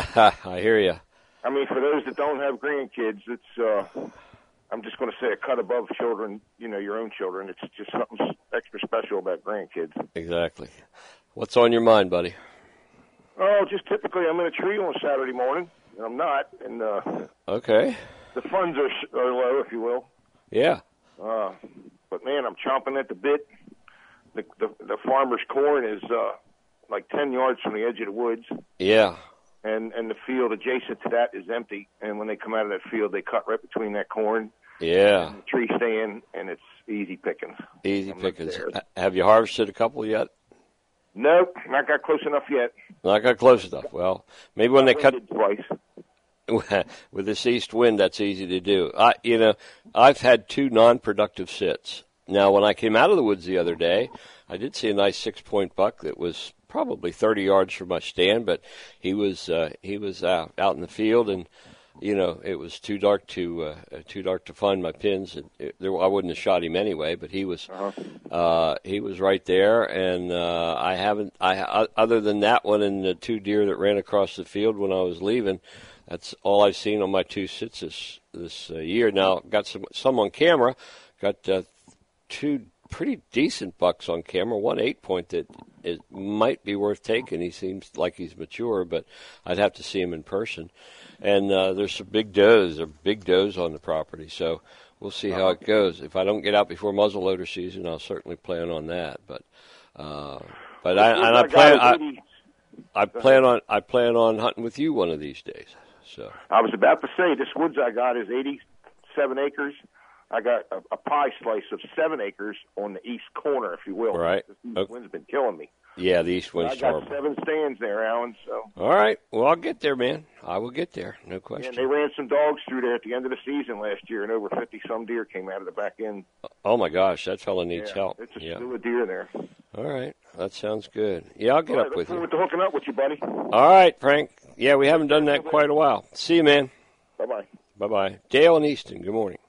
I hear you. I mean, for those that don't have grandkids, it's. Uh, I'm just going to say a cut above children. You know, your own children. It's just something extra special about grandkids. Exactly. What's on your mind, buddy? Oh, just typically, I'm in a tree on a Saturday morning, and I'm not. And uh, okay. The funds are, are low, if you will. Yeah. Uh, but man, I'm chomping at the bit. The the, the farmer's corn is uh, like ten yards from the edge of the woods. Yeah. And and the field adjacent to that is empty. And when they come out of that field, they cut right between that corn. Yeah. And the tree stand, and it's easy pickings. Easy I'm pickings. Have you harvested a couple yet? Nope, not got close enough yet. Not got close enough. Well, maybe when I they cut twice. with this east wind, that's easy to do. I, you know, I've had two non-productive sits. Now, when I came out of the woods the other day, I did see a nice six-point buck that was probably thirty yards from my stand, but he was uh, he was out, out in the field, and you know it was too dark to uh, too dark to find my pins. And it, there, I wouldn't have shot him anyway, but he was uh-huh. uh, he was right there, and uh, I haven't I other than that one and the two deer that ran across the field when I was leaving. That's all I've seen on my two sits this this uh, year. Now got some some on camera, got uh, two pretty decent bucks on camera. One eight point that it might be worth taking. He seems like he's mature, but I'd have to see him in person. And uh, there's some big does, there are big does on the property. So we'll see how it goes. If I don't get out before muzzleloader season, I'll certainly plan on that. But uh, but I and I plan I, I plan on I plan on hunting with you one of these days. So I was about to say this woods I got is eighty-seven acres. I got a, a pie slice of seven acres on the east corner, if you will. Right. The east okay. wind's been killing me. Yeah, the east wind's I got horrible. seven stands there, Alan. So. All right. Well, I'll get there, man. I will get there. No question. And they ran some dogs through there at the end of the season last year, and over fifty-some deer came out of the back end. Oh, my gosh. That fella needs yeah, help. It's a yeah. slew of deer there. All right. That sounds good. Yeah, I'll get All right, up with you. Look forward to hooking up with you, buddy. All right, Frank. Yeah, we haven't done that in quite a while. See you, man. Bye-bye. Bye-bye. Dale and Easton, good morning.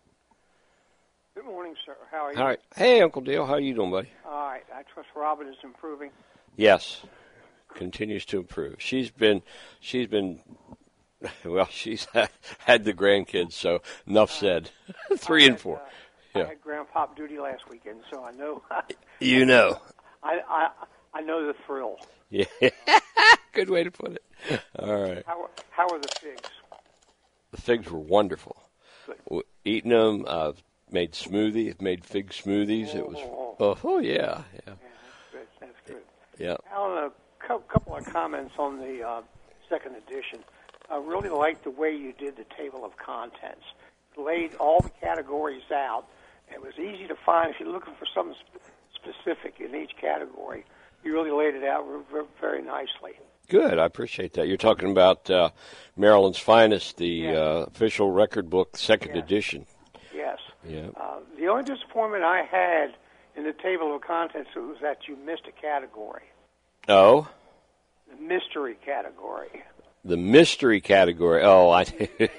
Good morning, sir. How are you? All right. Hey, Uncle Dale. How are you doing, buddy? All right. I trust Robin is improving. Yes. Continues to improve. She's been she's been Well, she's had the grandkids, so enough said. Three had, and four. Uh, yeah. I had grandpop duty last weekend, so I know. You know. I, I I know the thrill. Yeah. Good way to put it. All right. How how are the figs? The figs were wonderful. Good. Eating them, uh, made smoothie, made fig smoothies. Oh, it was, oh, oh, oh yeah, yeah. Yeah, that's good. That's good. Yeah. Alan, a co- couple of comments on the uh, second edition. I really liked the way you did the table of contents. Laid all the categories out. It was easy to find if you're looking for something sp- specific in each category. You really laid it out re- very nicely. Good. I appreciate that. You're talking about uh, Maryland's Finest, the Yes. uh, official record book, second Yes. edition. Yes. Yeah. Uh, the only disappointment I had in the table of contents was that you missed a category, Oh, the mystery category. the mystery category. Oh, I.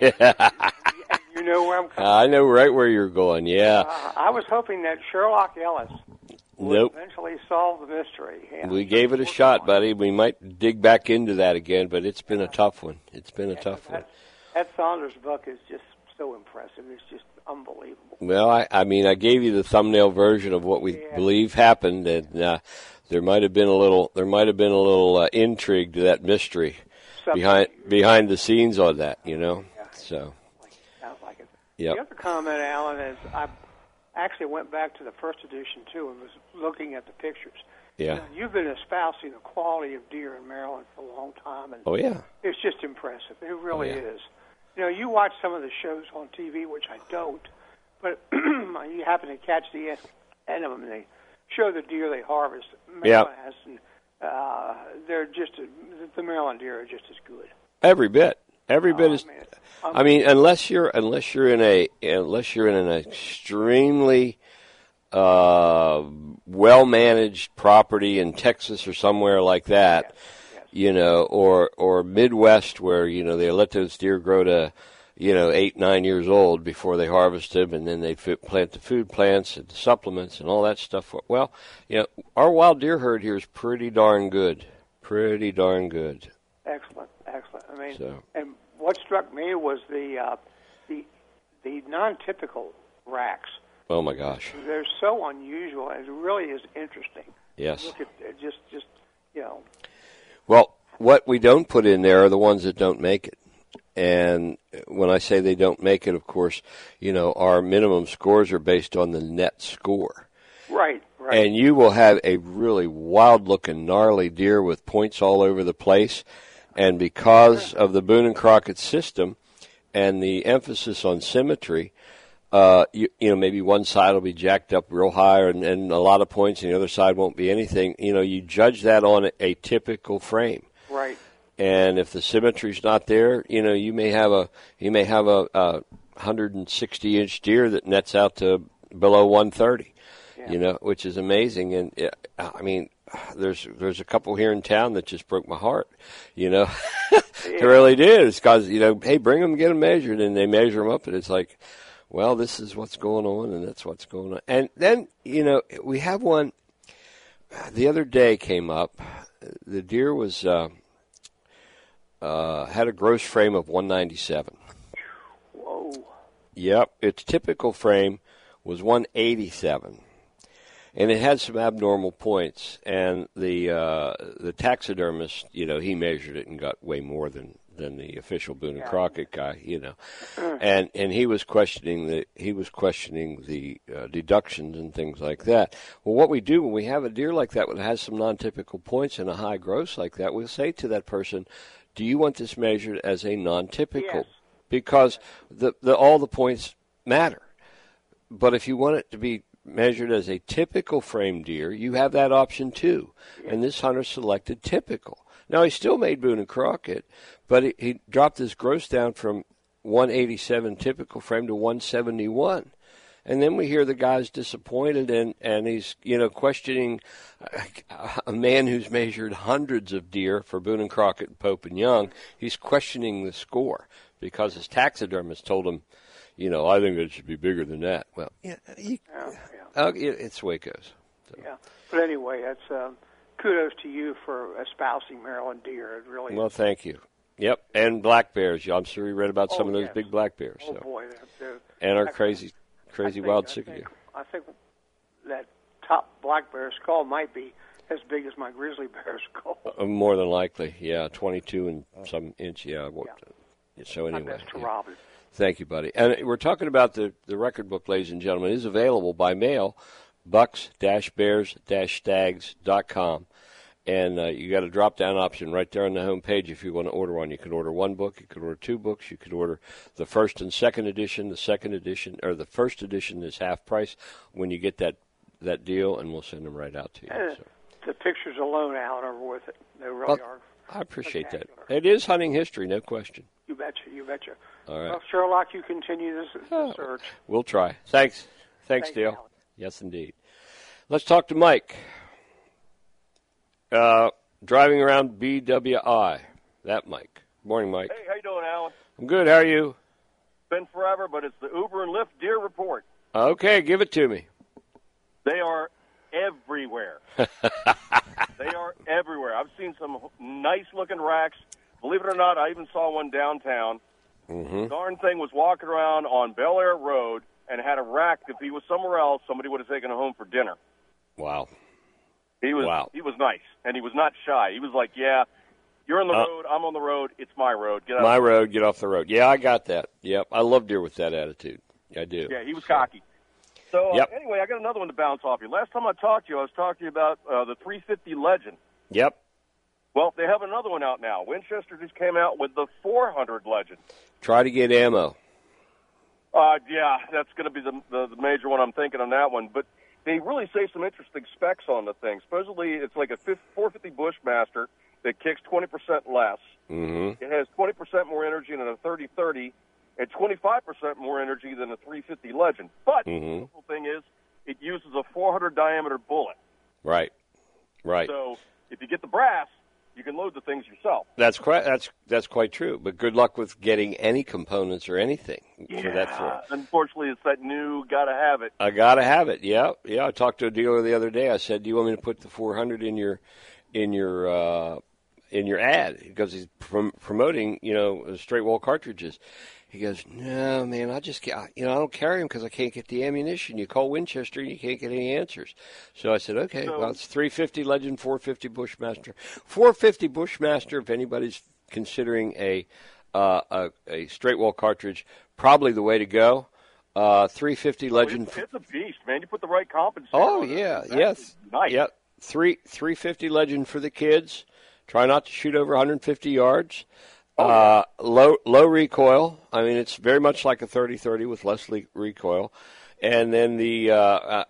You know where I'm coming I know right where you're going. Yeah. Uh, I was hoping that Sherlock Ellis would Nope. eventually solve the mystery. Yeah. We gave it a shot, buddy. We might dig back into that again, but it's been a tough one. It's been a tough one. That, that Saunders book is just so impressive. It's just unbelievable. Well, I, I mean, I gave you the thumbnail version of what we Yeah. believe happened, and uh, there might have been a little, there might have been a little uh, intrigue to that mystery Something- behind behind the scenes on that, you know. Yeah. So, Sounds like it. yep. The other comment, Alan, is I actually went back to the first edition, too, and was looking at the pictures. Yeah. You know, you've been espousing the quality of deer in Maryland for a long time, and Oh yeah. it's just impressive. It really Oh, yeah. is. You know, you watch some of the shows on T V, which I don't, but you happen to catch the end of them, and they show the deer they harvest. Maryland has, and uh, they're just a, the Maryland deer are just as good. Every bit. Every bit Oh, is. man. I mean, unless you're unless you're in a unless you're in an extremely uh, well managed property in Texas or somewhere like that, Yes, yes. you know, or or Midwest where you know they let those deer grow to, you know, eight nine years old before they harvest them, and then they f- plant the food plants and the supplements and all that stuff. Well, you know, our wild deer herd here is pretty darn good, pretty darn good. Excellent, excellent. I mean, So. and what struck me was the uh, the the non-typical racks. Oh my gosh, They're so unusual, and it really is interesting. yes. Look at it, just just you know. Well, what we don't put in there are the ones that don't make it. And when I say they don't make it, of course, you know, our minimum scores are based on the net score. Right, right. And you will have a really wild-looking, gnarly deer with points all over the place. And because of the Boone and Crockett system and the emphasis on symmetry, uh, you, you know, maybe one side will be jacked up real high and, and a lot of points, and the other side won't be anything. You know, you judge that on a, a typical frame. right. And if the symmetry's not there, you know, you may have a you may have a, a one hundred sixty inch deer that nets out to below one thirty. Yeah. You know, which is amazing. And uh, I mean, there's there's a couple here in town that just broke my heart. You know, they really did. It's because, you know, hey, bring them, get them measured, and they measure them up, and it's like, well, this is what's going on, and that's what's going on. And then, you know, we have one. The other day came up. The deer was. Uh, Uh, had a gross frame of one ninety-seven. Whoa. Yep, its typical frame was one eighty-seven, and it had some abnormal points. And the uh, the taxidermist, you know, he measured it and got way more than, than the official Boone and Crockett guy, you know, and and he was questioning the he was questioning the uh, deductions and things like that. Well, what we do when we have a deer like that that has some non-typical points and a high gross like that, we'll say to that person, do you want this measured as a non-typical? Yes. Because the, the all the points matter. But if you want it to be measured as a typical frame deer, you have that option too. Yes. And this hunter selected typical. Now, he still made Boone and Crockett, but he, he dropped his gross down from one eighty-seven typical frame to one seventy-one. And then we hear the guy's disappointed, and, and he's, you know, questioning a man who's measured hundreds of deer for Boone and Crockett and Pope and Young. He's questioning the score because his taxidermist told him, you know, I think it should be bigger than that. Well, yeah, you, Yeah, yeah. uh, it's the way it goes. So. Yeah. But anyway, that's um, kudos to you for espousing Maryland deer. It really Well, is. thank you. Yep, and black bears. I'm sure you read about Oh, some of those yes. big black bears. Oh So. boy, they're, they're, And are I- crazy, crazy I think, wild I sick of think, you. I think that top black bear skull might be as big as my grizzly bear skull. Uh, more than likely, yeah, twenty-two and some inch, yeah. What, Yeah. So My anyway, best to yeah. Robin. Thank you, buddy. And we're talking about the, the record book, ladies and gentlemen. It is available by mail, bucks bears stags dot com. And uh, you got a drop-down option right there on the home page if you want to order one. You can order one book. You can order two books. You could order the first and second edition. The second edition, or the first edition is half price when you get that, that deal, and we'll send them right out to you. And So. the pictures alone, Alan, are worth it. They really Well, are. I appreciate that. spectacular. It is hunting history, no question. You betcha, you betcha. All right. Well, Sherlock, you continue this, this Oh. search. We'll try. Thanks. Thanks, Thanks, Dale. Alan. Yes, indeed. Let's talk to Mike. Uh, driving around B W I. That Mike. Morning, Mike. Hey, how you doing, Alan? I'm good. How are you? Been forever, but it's the Uber and Lyft deer report. Okay, give it to me. They are everywhere. They are everywhere. I've seen some nice-looking racks. Believe it or not, I even saw one downtown. Mm-hmm. The darn thing was walking around on Bel Air Road and had a rack. If he was somewhere else, somebody would have taken him home for dinner. Wow. He was Wow. he was nice, and he was not shy. He was like, yeah, you're on the Uh, road, I'm on the road, it's my road. Get out My of the road, get off the road. Yeah, I got that. Yep. I love deer with that attitude. I do. Yeah, he was cocky. So uh, Yep. anyway, I got another one to bounce off you. Last time I talked to you, I was talking to you about uh, the three fifty Legend. Yep. Well, they have another one out now. Winchester just came out with the four hundred Legend. Try to get ammo. Uh, yeah, that's going to be the, the the major one I'm thinking on that one. But they really say some interesting specs on the thing. Supposedly, it's like a four fifty Bushmaster that kicks twenty percent less. Mm-hmm. It has twenty percent more energy than a thirty thirty and twenty-five percent more energy than a three fifty Legend. But Mhm. the beautiful thing is it uses a four hundred diameter bullet. Right. Right. So if you get the brass, you can load the things yourself. That's quite that's that's quite true. But good luck with getting any components or anything Yeah, for that throw. unfortunately, it's that new gotta have it. I gotta have it. Yeah, yeah. I talked to a dealer the other day. I said, "Do you want me to put the four hundred in your in your uh, in your ad?" Because he's prom- promoting, you know, straight wall cartridges. He goes, "No, man. I just get, you know, I don't carry them because I can't get the ammunition. You call Winchester, and you can't get any answers." So I said, "Okay, So- well, it's three fifty Legend, four fifty Bushmaster, four fifty Bushmaster. If anybody's considering a uh, a, a straight wall cartridge, probably the way to go. Uh, three fifty Legend." It's, it's a beast, man. You put the right compensator Oh on it, yeah, it's yes, actually nice. yeah. Three three fifty Legend for the kids. Try not to shoot over one hundred fifty yards. Oh, uh, low low recoil. I mean, it's very much like a thirty thirty with less le- recoil. And then the uh, uh,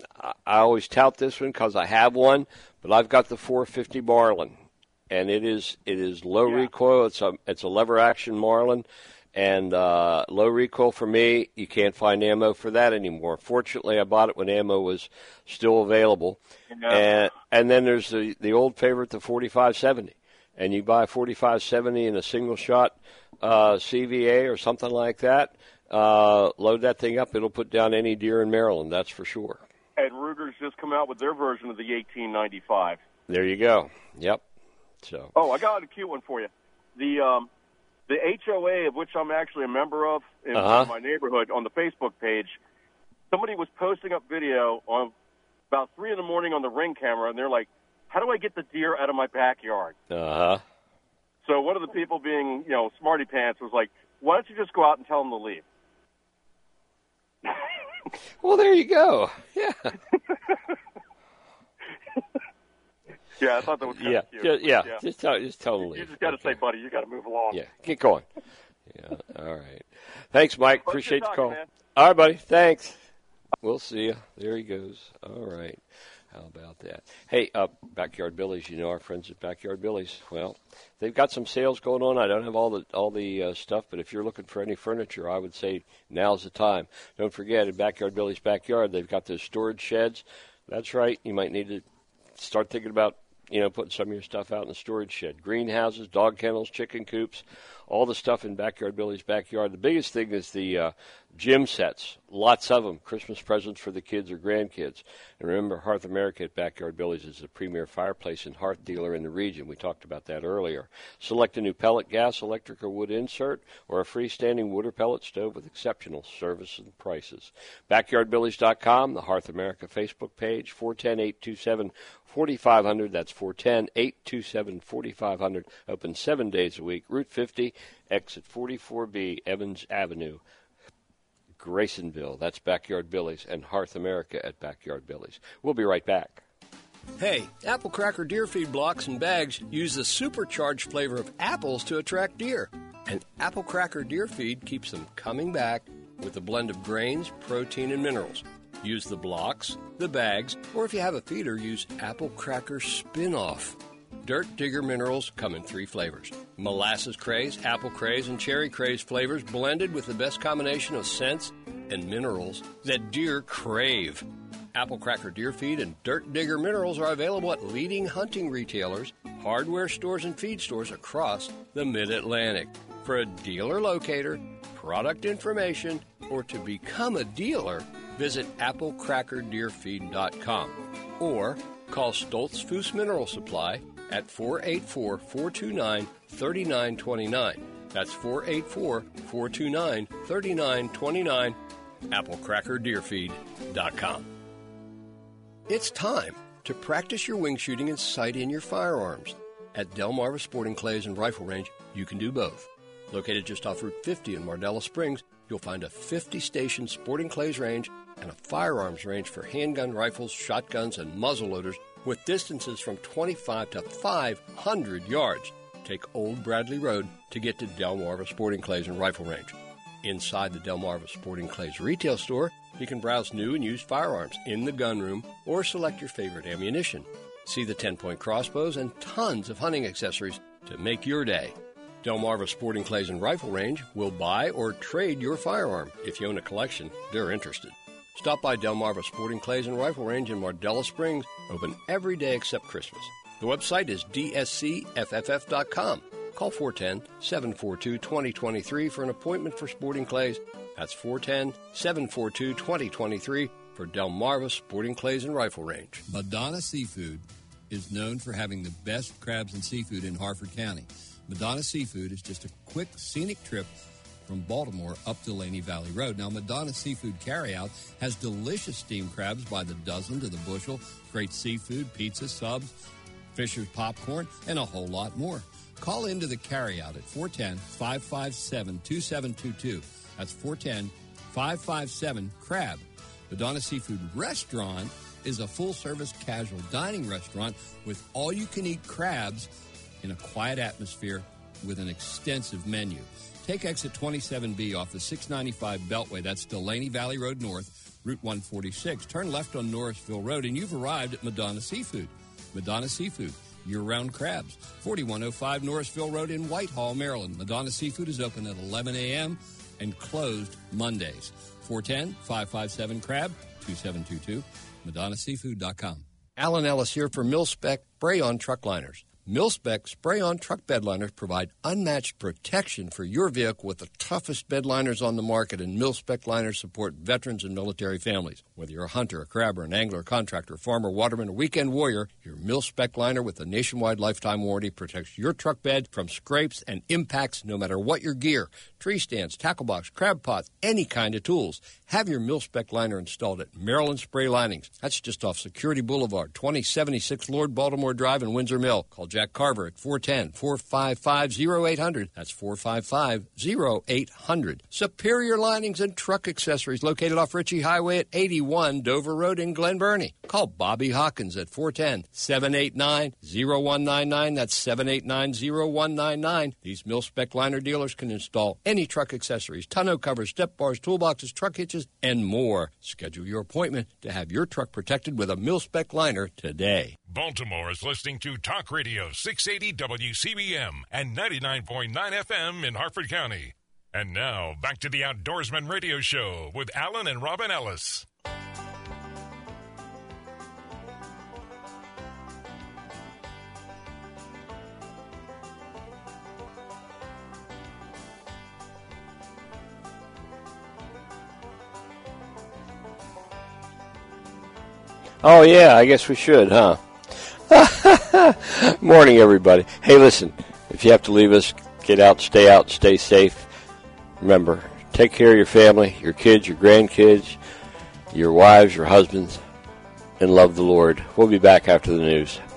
I always tout this one because I have one, but I've got the four fifty Marlin, and it is it is low Yeah. recoil. It's a it's a lever action Marlin. And uh, low recoil for me, you can't find ammo for that anymore. Fortunately, I bought it when ammo was still available. Yeah. And and then there's the, the old favorite, the forty-five seventy. And you buy a forty-five seventy in a single shot uh, C V A or something like that, uh, load that thing up, it'll put down any deer in Maryland, that's for sure. And Ruger's just come out with their version of the eighteen ninety-five. There you go. Yep. So. Oh, I got a cute one for you. The um, the H O A, of which I'm actually a member of in Uh-huh. my neighborhood, on the Facebook page, somebody was posting up video on about three in the morning on the Ring camera, and they're like, "How do I get the deer out of my backyard?" Uh-huh. So one of the people, being you know smarty pants, was like, "Why don't you just go out and tell them to leave?" Well, there you go. Yeah. Yeah, I thought that was kind Yeah. of cute. Just, yeah. yeah. Just tell, just tell them to You leave. just got to say, buddy, you got to move along. Yeah. Get going. Yeah. All right. Thanks, Mike. Well, Appreciate good the talking, call. man. All right, buddy. Thanks. We'll see you. There he goes. All right. How about that? Hey, uh, Backyard Billy's. You know our friends at Backyard Billy's. Well, they've got some sales going on. I don't have all the all the uh, stuff, but if you're looking for any furniture, I would say now's the time. Don't forget, at Backyard Billy's backyard, they've got those storage sheds. That's right. You might need to start thinking about you know, putting some of your stuff out in the storage shed. Greenhouses, dog kennels, chicken coops, all the stuff in Backyard Billy's backyard. The biggest thing is the uh, gym sets. Lots of them. Christmas presents for the kids or grandkids. And remember, Hearth America at Backyard Billy's is the premier fireplace and hearth dealer in the region. We talked about that earlier. Select a new pellet, gas, electric, or wood insert, or a freestanding wood or pellet stove with exceptional service and prices. backyard billies dot com, the Hearth America Facebook page, four one zero, eight two seven, four five zero zero. That's four one zero, eight two seven, four five zero zero. Open seven days a week. Route fifty, exit forty-four B, Evans Avenue, Graysonville. That's Backyard Billy's and Hearth America at Backyard Billy's. We'll be right back. Hey, Apple Cracker deer feed blocks and bags use the supercharged flavor of apples to attract deer. And Apple Cracker deer feed keeps them coming back with a blend of grains, protein, and minerals. Use the blocks, the bags, or if you have a feeder, use Apple Cracker Spin-Off. Dirt Digger minerals come in three flavors. Molasses Craze, Apple Craze, and Cherry Craze flavors blended with the best combination of scents and minerals that deer crave. Apple Cracker deer feed and Dirt Digger minerals are available at leading hunting retailers, hardware stores, and feed stores across the Mid-Atlantic. For a dealer locator, product information, or to become a dealer, visit apple cracker deer feed dot com or call Stoltz Foos Mineral Supply at four eight four, four two nine, three nine two nine. That's four eight four, four two nine, three nine two nine, apple cracker deer feed dot com. It's time to practice your wing shooting and sight in your firearms. At Delmarva Sporting Clays and Rifle Range, you can do both. Located just off Route fifty in Mardella Springs, you'll find a fifty-station sporting clays range and a firearms range for handgun rifles, shotguns, and muzzleloaders with distances from twenty-five to five hundred yards. Take Old Bradley Road to get to Delmarva Sporting Clays and Rifle Range. Inside the Delmarva Sporting Clays retail store, you can browse new and used firearms in the gun room or select your favorite ammunition. See the ten-point crossbows and tons of hunting accessories to make your day. Delmarva Sporting Clays and Rifle Range will buy or trade your firearm. If you own a collection, they're interested. Stop by Delmarva Sporting Clays and Rifle Range in Mardella Springs, open every day except Christmas. The website is d s c f f f dot com. Call four one zero, seven four two, two zero two three for an appointment for Sporting Clays. That's four one zero, seven four two, two zero two three for Delmarva Sporting Clays and Rifle Range. Madonna Seafood is known for having the best crabs and seafood in Harford County. Madonna Seafood is just a quick, scenic trip from Baltimore up Delaney Valley Road. Now, Madonna Seafood Carryout has delicious steamed crabs by the dozen to the bushel, great seafood, pizza, subs, Fisher's popcorn, and a whole lot more. Call into the carryout at four one zero, five five seven, two seven two two. That's four one zero, five five seven, CRAB. Madonna Seafood Restaurant is a full-service casual dining restaurant with all-you-can-eat crabs in a quiet atmosphere with an extensive menu. Take exit twenty-seven B off the six ninety-five Beltway. That's Delaney Valley Road North, Route one forty-six. Turn left on Norrisville Road, and you've arrived at Madonna Seafood. Madonna Seafood, year-round crabs. forty-one oh five Norrisville Road in Whitehall, Maryland. Madonna Seafood is open at eleven a.m. and closed Mondays. four one zero, five five seven, CRAB, two seven two two, madonna seafood dot com. Alan Ellis here for Mil-Spec Spray-On Truck Liners. Mil-Spec Spray-On Truck Bed Liners provide unmatched protection for your vehicle with the toughest bed liners on the market, and Mil-Spec liners support veterans and military families. Whether you're a hunter, a crabber, an angler, a contractor, farmer, waterman, or weekend warrior, your Mil-Spec liner with a nationwide lifetime warranty protects your truck bed from scrapes and impacts no matter what your gear. Tree stands, tackle box, crab pots, any kind of tools. Have your Mil-Spec liner installed at Maryland Spray Linings. That's just off Security Boulevard, twenty seventy-six Lord Baltimore Drive in Windsor Mill. Call Jack Carver at four one zero, four five five, oh eight hundred. That's four five five, oh eight hundred. Superior Linings and Truck Accessories located off Ritchie Highway at eighty-one Dover Road in Glen Burnie. Call Bobby Hawkins at four one zero, seven eight nine, oh one nine nine. That's seven eight nine, oh one nine nine. These Mil-Spec liner dealers can install any truck accessories, tonneau covers, step bars, toolboxes, truck hitches, and more. Schedule your appointment to have your truck protected with a Mil-Spec liner today. Baltimore is listening to Talk Radio six eighty W C B M and ninety-nine point nine F M in Harford County. And now, back to the Outdoorsman Radio Show with Alan and Robin Ellis. Oh, yeah, I guess we should, huh? Morning, everybody. Hey, listen, if you have to leave us, get out, stay out, stay safe. Remember, take care of your family, your kids, your grandkids, your wives, your husbands, and love the Lord. We'll be back after the news.